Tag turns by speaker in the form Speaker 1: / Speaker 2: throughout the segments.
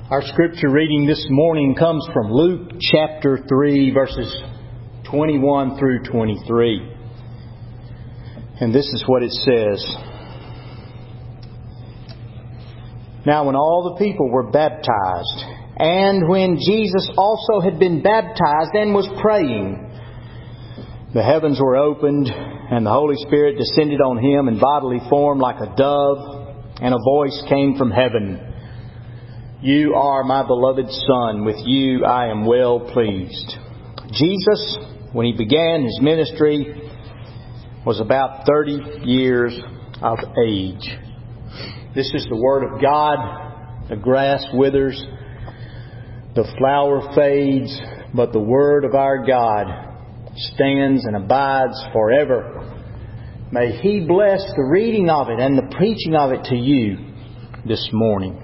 Speaker 1: Our scripture reading this morning comes from Luke chapter 3, verses 21 through 23. And this is what it says. Now when all the people were baptized, and when Jesus also had been baptized and was praying, the heavens were opened, and the Holy Spirit descended on Him in bodily form like a dove, and a voice came from heaven. You are my beloved Son. With you I am well pleased. Jesus, when He began His ministry, was about 30 years of age. This is the Word of God. The grass withers, the flower fades, but the Word of our God stands and abides forever. May He bless the reading of it and the preaching of it to you this morning.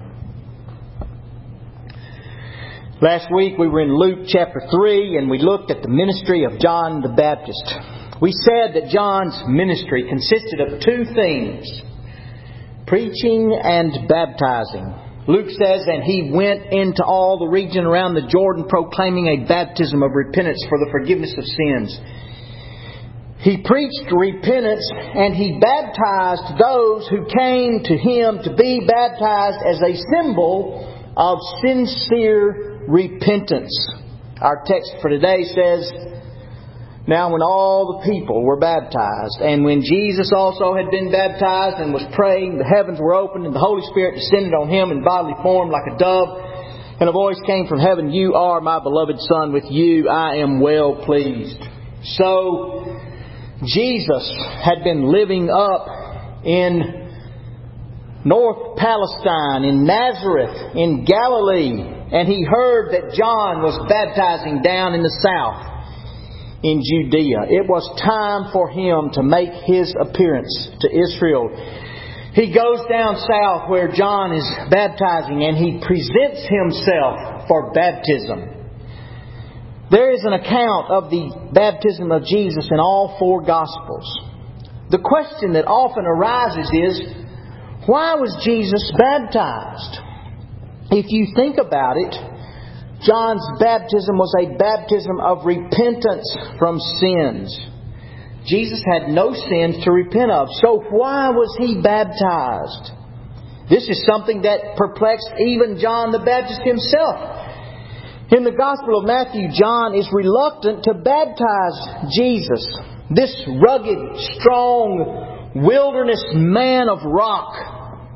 Speaker 1: Last week we were in Luke chapter 3 and we looked at the ministry of John the Baptist. We said that John's ministry consisted of two things: preaching and baptizing. Luke says, and he went into all the region around the Jordan proclaiming a baptism of repentance for the forgiveness of sins. He preached repentance and he baptized those who came to him to be baptized as a symbol of sincere repentance. Our text for today says, now when all the people were baptized, and when Jesus also had been baptized and was praying, the heavens were opened, and the Holy Spirit descended on Him in bodily form like a dove, and a voice came from heaven, You are my beloved Son, with you I am well pleased. So, Jesus had been living up in North Palestine, in Nazareth, in Galilee, and he heard that John was baptizing down in the south, in Judea. It was time for him to make his appearance to Israel. He goes down south where John is baptizing and he presents himself for baptism. There is an account of the baptism of Jesus in all four Gospels. The question that often arises is, why was Jesus baptized? If you think about it, John's baptism was a baptism of repentance from sins. Jesus had no sins to repent of. So why was He baptized? This is something that perplexed even John the Baptist himself. In the Gospel of Matthew, John is reluctant to baptize Jesus, this rugged, strong, wilderness man of rock,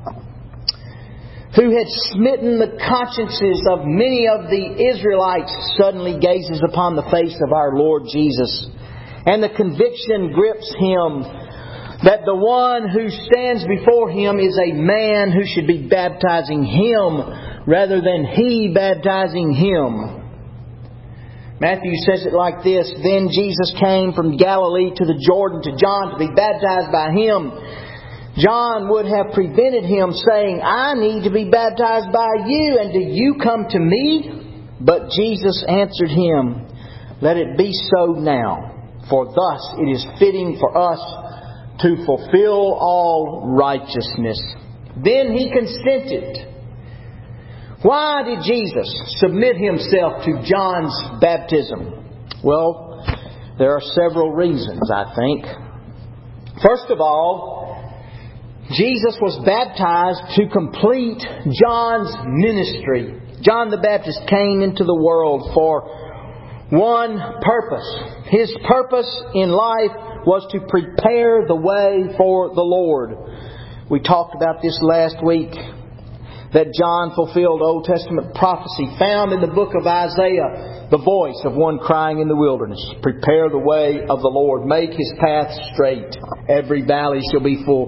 Speaker 1: who had smitten the consciences of many of the Israelites, suddenly gazes upon the face of our Lord Jesus. And the conviction grips him that the one who stands before him is a man who should be baptizing him rather than he baptizing him. Matthew says it like this, Then Jesus came from Galilee to the Jordan to John to be baptized by him. John would have prevented him saying, I need to be baptized by you, and do you come to me? But Jesus answered him, Let it be so now, for thus it is fitting for us to fulfill all righteousness. Then he consented. Why did Jesus submit himself to John's baptism? Well, there are several reasons, I think. First of all, Jesus was baptized to complete John's ministry. John the Baptist came into the world for one purpose. His purpose in life was to prepare the way for the Lord. We talked about this last week, that John fulfilled Old Testament prophecy found in the book of Isaiah, the voice of one crying in the wilderness, Prepare the way of the Lord, make His path straight. Every valley shall be filled,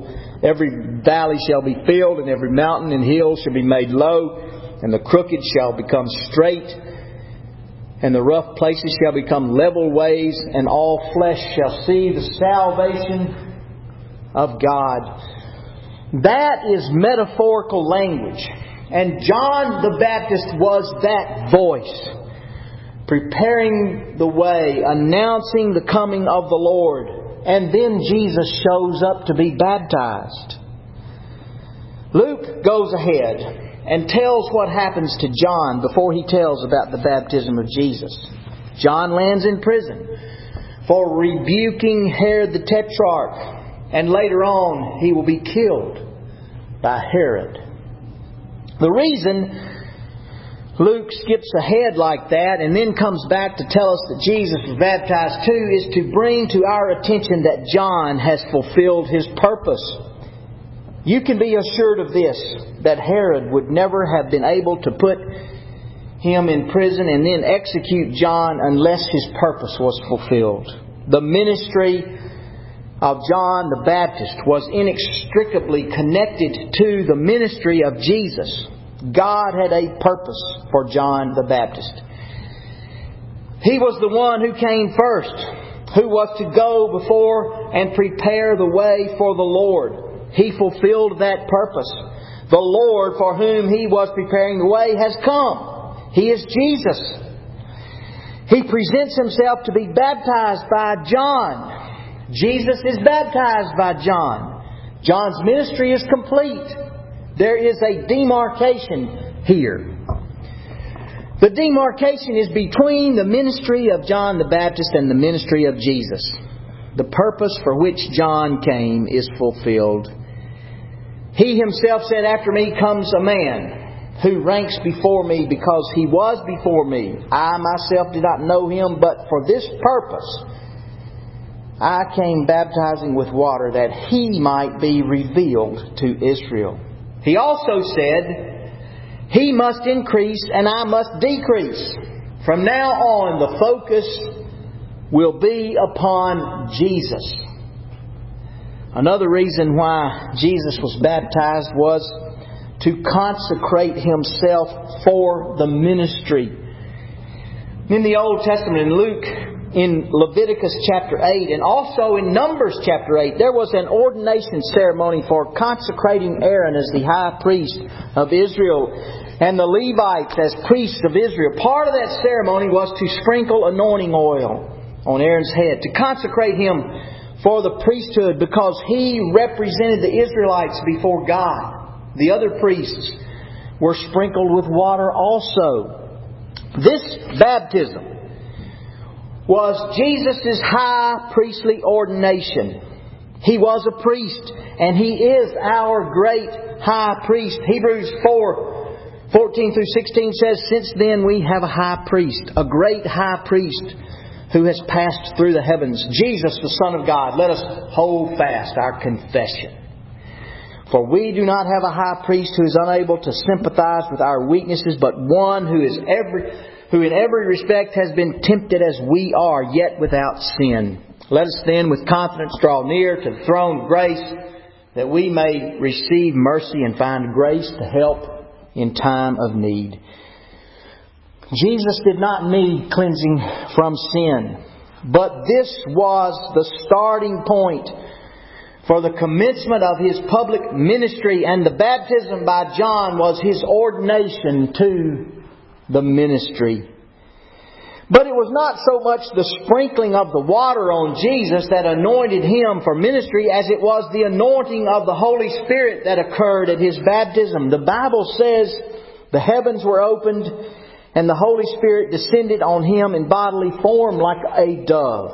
Speaker 1: and every mountain and hill shall be made low, and the crooked shall become straight, and the rough places shall become level ways, and all flesh shall see the salvation of God. That is metaphorical language. And John the Baptist was that voice, preparing the way, announcing the coming of the Lord. And then Jesus shows up to be baptized. Luke goes ahead and tells what happens to John before he tells about the baptism of Jesus. John lands in prison for rebuking Herod the Tetrarch, and later on he will be killed by Herod. The reason Luke skips ahead like that and then comes back to tell us that Jesus was baptized too is to bring to our attention that John has fulfilled his purpose. You can be assured of this, that Herod would never have been able to put him in prison and then execute John unless his purpose was fulfilled. The ministry of John the Baptist was inextricably connected to the ministry of Jesus. God had a purpose for John the Baptist. He was the one who came first, who was to go before and prepare the way for the Lord. He fulfilled that purpose. The Lord for whom He was preparing the way has come. He is Jesus. He presents Himself to be baptized by John. Jesus is baptized by John. John's ministry is complete. There is a demarcation here. The demarcation is between the ministry of John the Baptist and the ministry of Jesus. The purpose for which John came is fulfilled. He Himself said, "After me comes a man who ranks before me because He was before me. I myself did not know Him, but for this purpose I came baptizing with water, that He might be revealed to Israel." He also said, "He must increase and I must decrease." From now on, the focus will be upon Jesus. Another reason why Jesus was baptized was to consecrate Himself for the ministry. In the Old Testament, in Leviticus chapter 8 and also in Numbers chapter 8, there was an ordination ceremony for consecrating Aaron as the high priest of Israel and the Levites as priests of Israel. Part of that ceremony was to sprinkle anointing oil on Aaron's head, to consecrate him for the priesthood because he represented the Israelites before God. The other priests were sprinkled with water also. This baptism was Jesus' high priestly ordination. He was a priest, and He is our great high priest. Hebrews 4:14 through 16 says, "Since then we have a high priest, a great high priest, who has passed through the heavens, Jesus the Son of God. Let us hold fast our confession. For we do not have a high priest who is unable to sympathize with our weaknesses, but one who in every respect has been tempted as we are, yet without sin. Let us then with confidence draw near to the throne of grace, that we may receive mercy and find grace to help in time of need." Jesus did not need cleansing from sin, but this was the starting point for the commencement of His public ministry, and the baptism by John was His ordination to the ministry. But it was not so much the sprinkling of the water on Jesus that anointed Him for ministry as it was the anointing of the Holy Spirit that occurred at His baptism. The Bible says the heavens were opened and the Holy Spirit descended on Him in bodily form like a dove.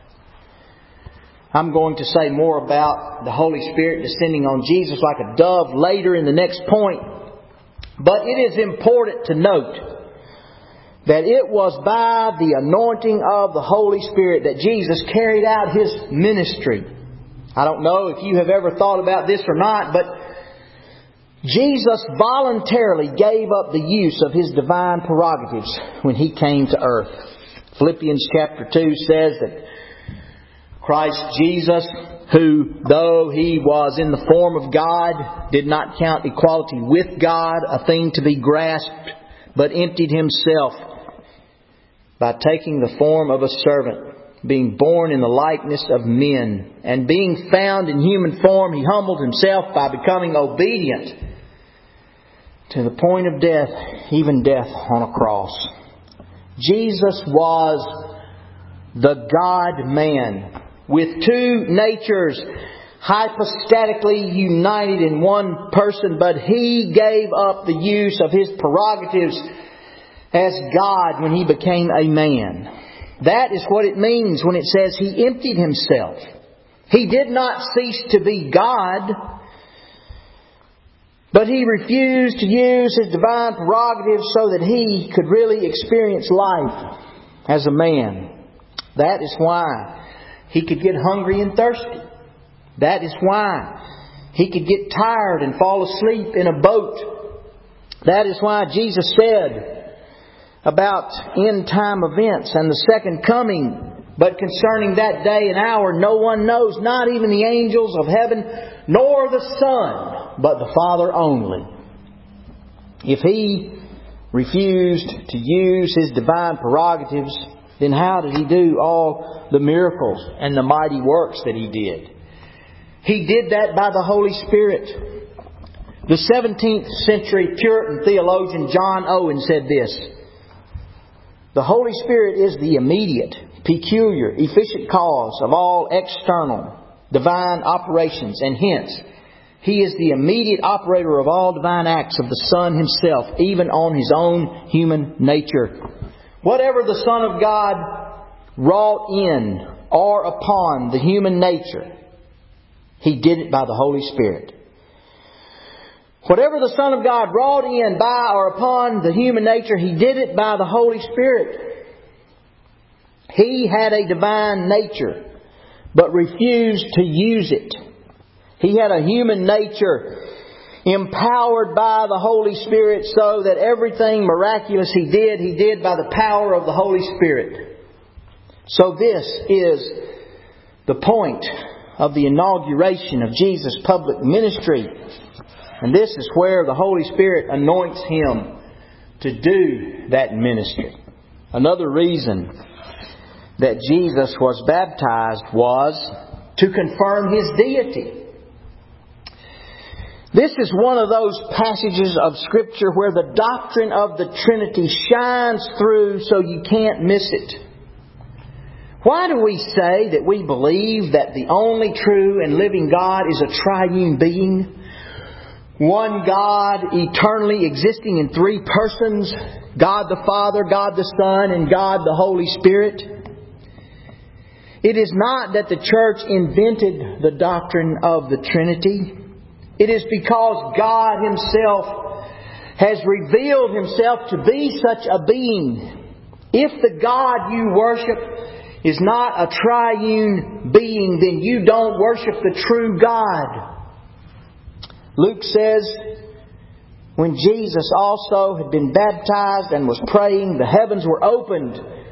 Speaker 1: I'm going to say more about the Holy Spirit descending on Jesus like a dove later in the next point. But it is important to note that it was by the anointing of the Holy Spirit that Jesus carried out His ministry. I don't know if you have ever thought about this or not, but Jesus voluntarily gave up the use of His divine prerogatives when He came to earth. Philippians chapter 2 says that Christ Jesus, who, though He was in the form of God, did not count equality with God a thing to be grasped, but emptied Himself by taking the form of a servant, being born in the likeness of men, and being found in human form, He humbled Himself by becoming obedient to the point of death, even death on a cross. Jesus was the God-man with two natures, hypostatically united in one person, but He gave up the use of His prerogatives as God when He became a man. That is what it means when it says He emptied Himself. He did not cease to be God, but He refused to use His divine prerogatives so that He could really experience life as a man. That is why He could get hungry and thirsty. That is why He could get tired and fall asleep in a boat. That is why Jesus said about end time events and the second coming, but concerning that day and hour no one knows, not even the angels of heaven, nor the Son, but the Father only. If He refused to use His divine prerogatives, then how did He do all the miracles and the mighty works that He did? He did that by the Holy Spirit. The 17th century Puritan theologian John Owen said this: "The Holy Spirit is the immediate, peculiar, efficient cause of all external divine operations, and hence He is the immediate operator of all divine acts of the Son Himself, even on His own human nature." Whatever the Son of God wrought in or upon the human nature, He did it by the Holy Spirit. Whatever the Son of God wrought in by or upon the human nature, He did it by the Holy Spirit. He had a divine nature, but refused to use it. He had a human nature empowered by the Holy Spirit, so that everything miraculous He did by the power of the Holy Spirit. So this is the point of the inauguration of Jesus' public ministry. And this is where the Holy Spirit anoints Him to do that ministry. Another reason that Jesus was baptized was to confirm His deity. This is one of those passages of Scripture where the doctrine of the Trinity shines through so you can't miss it. Why do we say that we believe that the only true and living God is a triune being? One God eternally existing in three persons, God the Father, God the Son, and God the Holy Spirit. It is not that the church invented the doctrine of the Trinity. It is because God Himself has revealed Himself to be such a being. If the God you worship is not a triune being, then you don't worship the true God. Luke says, when Jesus also had been baptized and was praying, the heavens were opened,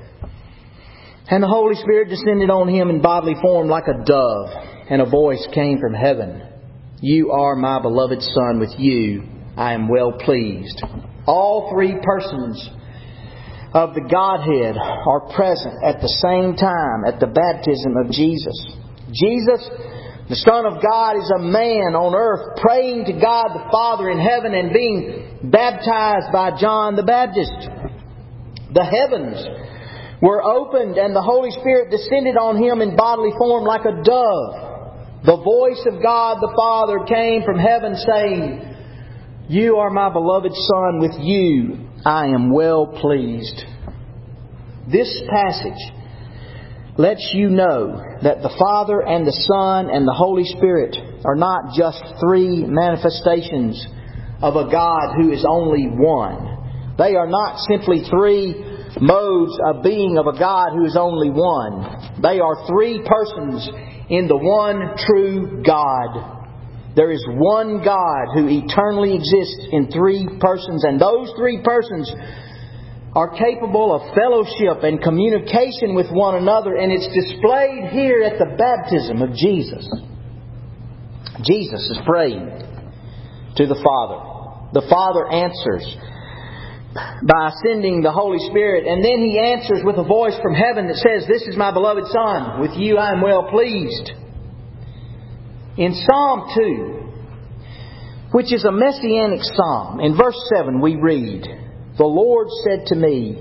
Speaker 1: and the Holy Spirit descended on Him in bodily form like a dove, and a voice came from heaven: "You are my beloved Son, with you I am well pleased." All three persons of the Godhead are present at the same time at the baptism of Jesus. Jesus, the Son of God, is a man on earth praying to God the Father in heaven and being baptized by John the Baptist. The heavens were opened and the Holy Spirit descended on Him in bodily form like a dove. The voice of God the Father came from heaven saying, "You are my beloved Son, with you I am well pleased." This passage lets you know that the Father and the Son and the Holy Spirit are not just three manifestations of a God who is only one. They are not simply three modes of being of a God who is only one. They are three persons in the one true God. There is one God who eternally exists in three persons, and those three persons are capable of fellowship and communication with one another, and it's displayed here at the baptism of Jesus. Jesus is praying to the Father. The Father answers by sending the Holy Spirit, and then He answers with a voice from heaven that says, "This is my beloved Son, with you I am well pleased." In Psalm 2, which is a messianic psalm, in verse 7 we read, "The Lord said to me,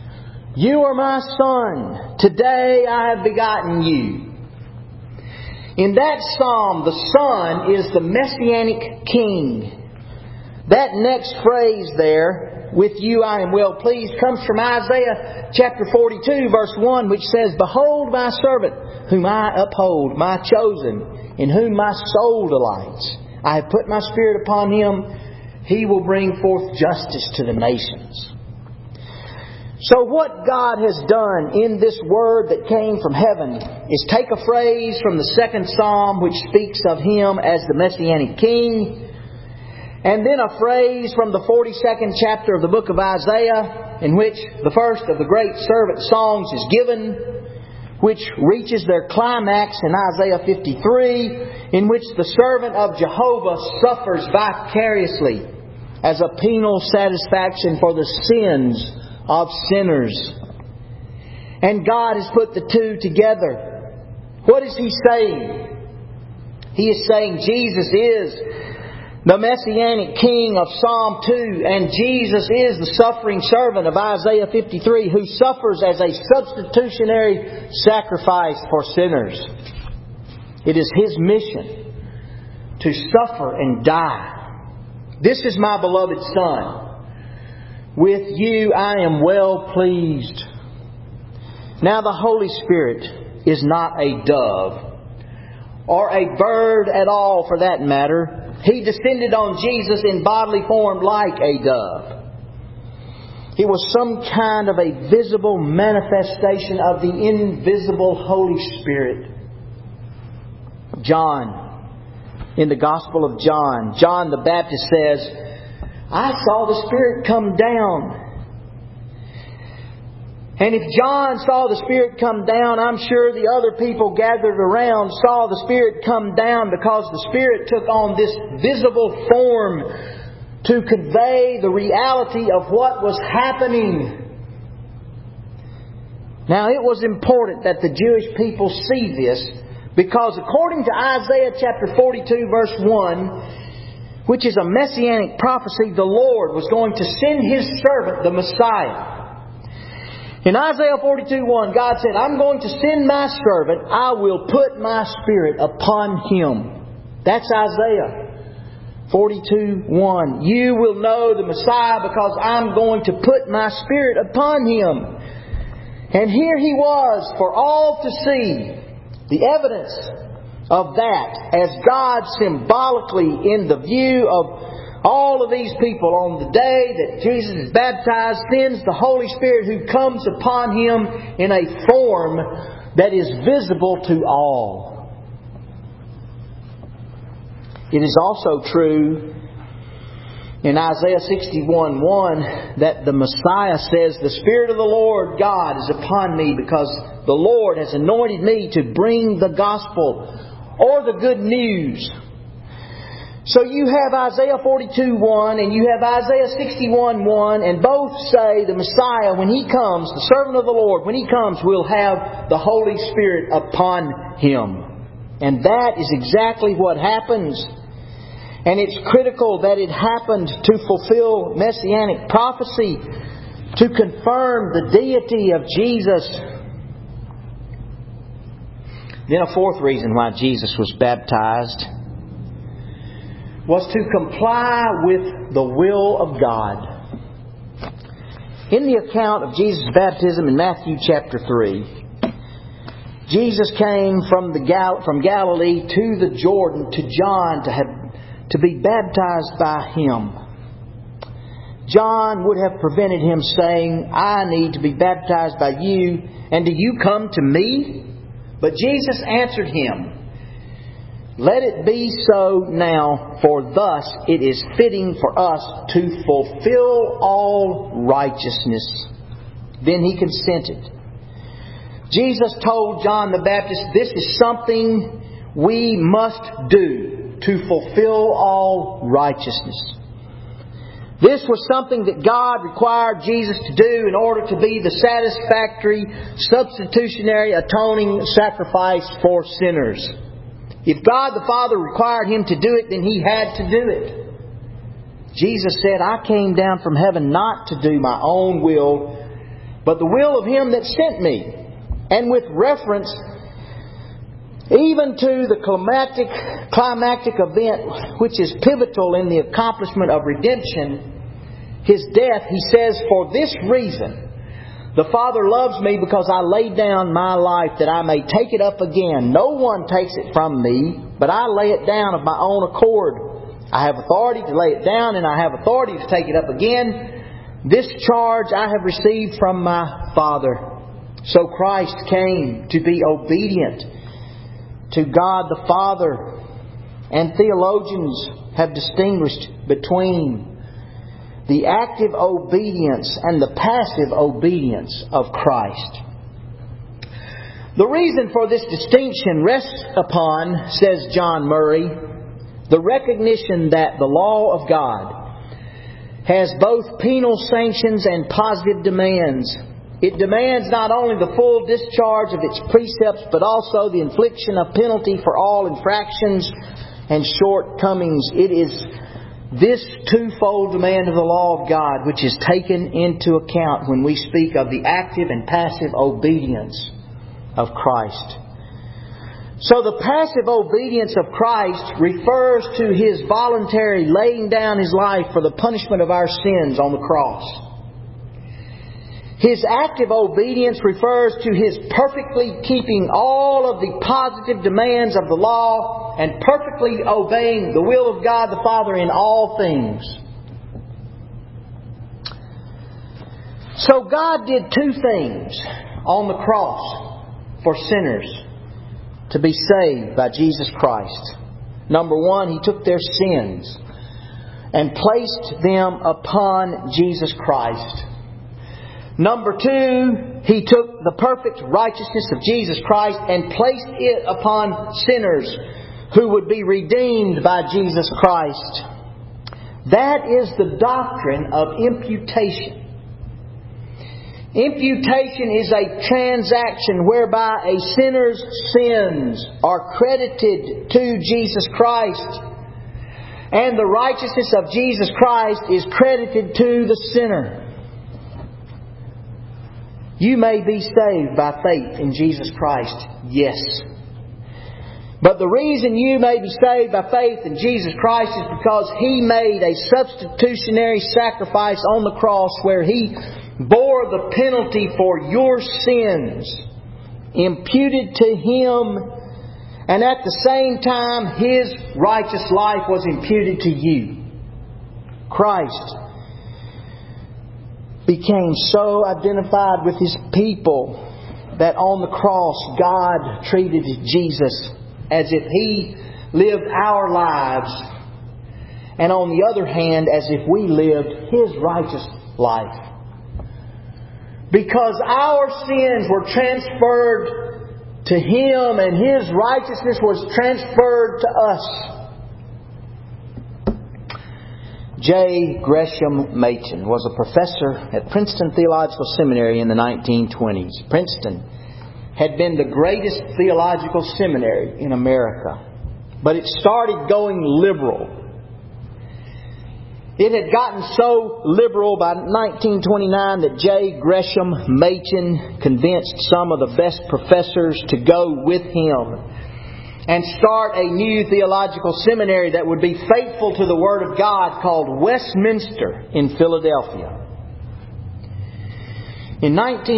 Speaker 1: You are my Son, today I have begotten you." In that psalm, the Son is the Messianic King. That next phrase there, with you I am well pleased, comes from Isaiah chapter 42, verse 1, which says, Behold my servant, whom I uphold, my chosen, in whom my soul delights. I have put my Spirit upon him. He will bring forth justice to the nations. So what God has done in this Word that came from heaven is take a phrase from the second Psalm which speaks of Him as the Messianic King, and then a phrase from the 42nd chapter of the book of Isaiah, in which the first of the great servant songs is given, which reaches their climax in Isaiah 53, in which the servant of Jehovah suffers vicariously as a penal satisfaction for the sins of sinners. And God has put the two together. What is He saying? He is saying Jesus is the Messianic King of Psalm 2, and Jesus is the suffering servant of Isaiah 53, who suffers as a substitutionary sacrifice for sinners. It is His mission to suffer and die. This is my beloved Son. With you I am well pleased. Now the Holy Spirit is not a dove, or a bird at all for that matter. He descended on Jesus in bodily form like a dove. It was some kind of a visible manifestation of the invisible Holy Spirit. John, in the Gospel of John, John the Baptist says, I saw the Spirit come down. And if John saw the Spirit come down, I'm sure the other people gathered around saw the Spirit come down, because the Spirit took on this visible form to convey the reality of what was happening. Now, it was important that the Jewish people see this, because according to Isaiah chapter 42 verse 1, which is a messianic prophecy, the Lord was going to send His servant, the Messiah. In Isaiah 42:1, God said, I'm going to send my servant. I will put my Spirit upon him. That's Isaiah 42:1. You will know the Messiah because I'm going to put my Spirit upon him. And here he was for all to see. The evidence of that, as God symbolically, in the view of all of these people, on the day that Jesus is baptized, sends the Holy Spirit, who comes upon Him in a form that is visible to all. It is also true in Isaiah 61:1 that the Messiah says, The Spirit of the Lord God is upon me, because the Lord has anointed me to bring the gospel, or the good news. So you have Isaiah 42:1 and you have Isaiah 61:1, and both say the Messiah, when He comes, the servant of the Lord, when He comes, will have the Holy Spirit upon Him. And that is exactly what happens. And it's critical that it happened to fulfill Messianic prophecy, to confirm the deity of Jesus. Then a fourth reason why Jesus was baptized was to comply with the will of God. In the account of Jesus' baptism in Matthew chapter 3, Jesus came from Galilee to the Jordan to John to be baptized by him. John would have prevented him, saying, I need to be baptized by you, and do you come to me? But Jesus answered him, Let it be so now, for thus it is fitting for us to fulfill all righteousness. Then he consented. Jesus told John the Baptist, this is something we must do to fulfill all righteousness. This was something that God required Jesus to do in order to be the satisfactory, substitutionary, atoning sacrifice for sinners. If God the Father required Him to do it, then He had to do it. Jesus said, I came down from heaven not to do my own will, but the will of Him that sent me. And with reference even to the climactic event which is pivotal in the accomplishment of redemption, His death, He says, "For this reason, the Father loves me, because I lay down my life that I may take it up again. No one takes it from me, but I lay it down of my own accord. I have authority to lay it down, and I have authority to take it up again. This charge I have received from my Father." So Christ came to be obedient to God the Father. And theologians have distinguished between the active obedience and the passive obedience of Christ. The reason for this distinction rests upon, says John Murray, the recognition that the law of God has both penal sanctions and positive demands. It demands not only the full discharge of its precepts, but also the infliction of penalty for all infractions and shortcomings. It is this twofold demand of the law of God which is taken into account when we speak of the active and passive obedience of Christ. So the passive obedience of Christ refers to His voluntary laying down His life for the punishment of our sins on the cross. His active obedience refers to His perfectly keeping all of the positive demands of the law and perfectly obeying the will of God the Father in all things. So God did two things on the cross for sinners to be saved by Jesus Christ. Number one, He took their sins and placed them upon Jesus Christ. Number two, He took the perfect righteousness of Jesus Christ and placed it upon sinners who would be redeemed by Jesus Christ. That is the doctrine of imputation. Imputation is a transaction whereby a sinner's sins are credited to Jesus Christ, and the righteousness of Jesus Christ is credited to the sinner. You may be saved by faith in Jesus Christ, yes. But the reason you may be saved by faith in Jesus Christ is because He made a substitutionary sacrifice on the cross where He bore the penalty for your sins, imputed to Him, and at the same time His righteous life was imputed to you. Christ became so identified with His people that on the cross God treated Jesus as if He lived our lives, and on the other hand as if we lived His righteous life. Because our sins were transferred to Him and His righteousness was transferred to us. J. Gresham Machen was a professor at Princeton Theological Seminary in the 1920s. Princeton had been the greatest theological seminary in America, but it started going liberal. It had gotten so liberal by 1929 that J. Gresham Machen convinced some of the best professors to go with him and start a new theological seminary that would be faithful to the Word of God called Westminster in Philadelphia. In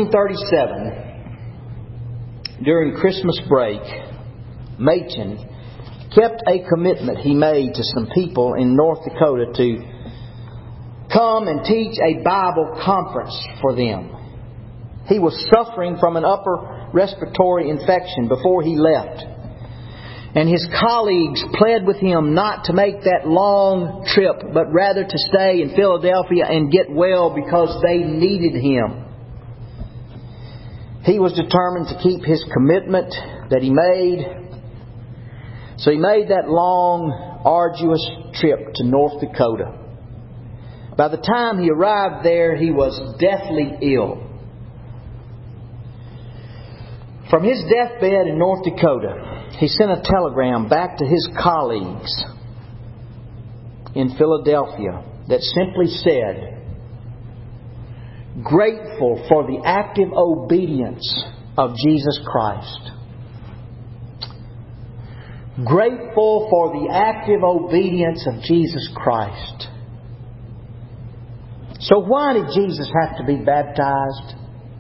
Speaker 1: 1937, during Christmas break, Machen kept a commitment he made to some people in North Dakota to come and teach a Bible conference for them. He was suffering from an upper respiratory infection before he left. And his colleagues pled with him not to make that long trip, but rather to stay in Philadelphia and get well because they needed him. He was determined to keep his commitment that he made. So he made that long, arduous trip to North Dakota. By the time he arrived there, he was deathly ill. From his deathbed in North Dakota, he sent a telegram back to his colleagues in Philadelphia that simply said, "Grateful for the active obedience of Jesus Christ." grateful for the active obedience of Jesus Christ. So why did Jesus have to be baptized?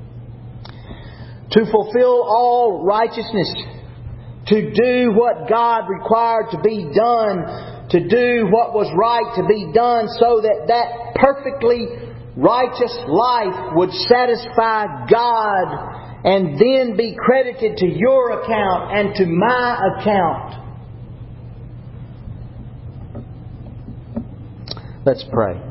Speaker 1: To fulfill all righteousness, to do what God required to be done, to do what was right to be done, so that that perfectly righteous life would satisfy God and then be credited to your account and to my account. Let's pray.